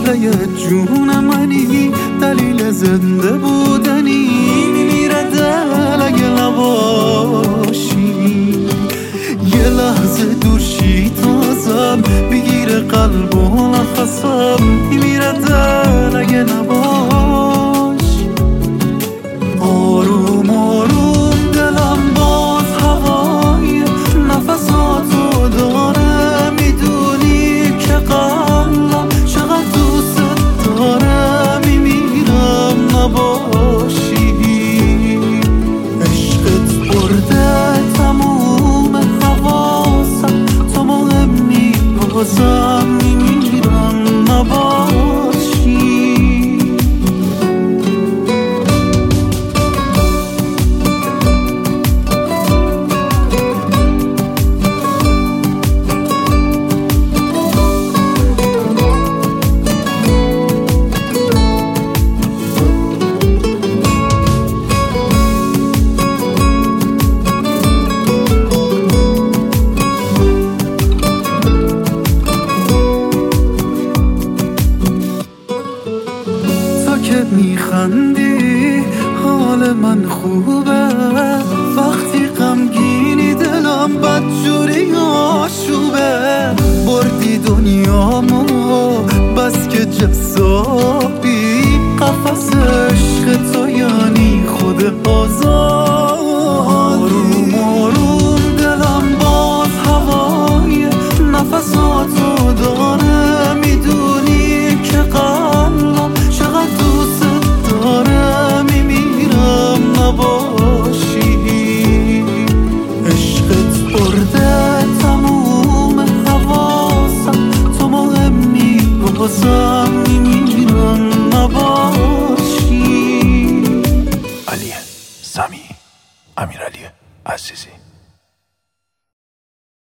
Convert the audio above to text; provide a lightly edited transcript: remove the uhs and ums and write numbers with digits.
قبله جون منی، دلیل زنده بودنی، میمیره دل اگه نباشی. یه لحظه دور شی تازم، بگیره قلب و نفسم، میمیره دل اگه نباشی. آروم آروم دلم باز هوای نفساتو داره، میدونی که قلبم چقدر دوست داره، میمیرم نباشی. عشقت برده تموم حواسم، تو مهمی بازم میمیرم نباشی. که میخندی حال من خوبه، وقتی غمگینی دلم بدجوری آشوبه. بردی دنیامو بس که جذابی، قفس عشق تو یعنی خود آزاد. آروم آروم دلم باز هوای نفساتو داره، میدونی که قلبم چقدر دوست داره، میمیرم نباشی. عشقت برده تموم حواسم، تو مهمی بازم میمیرم نباشی. علی سمی، امیرعلی عزیزی.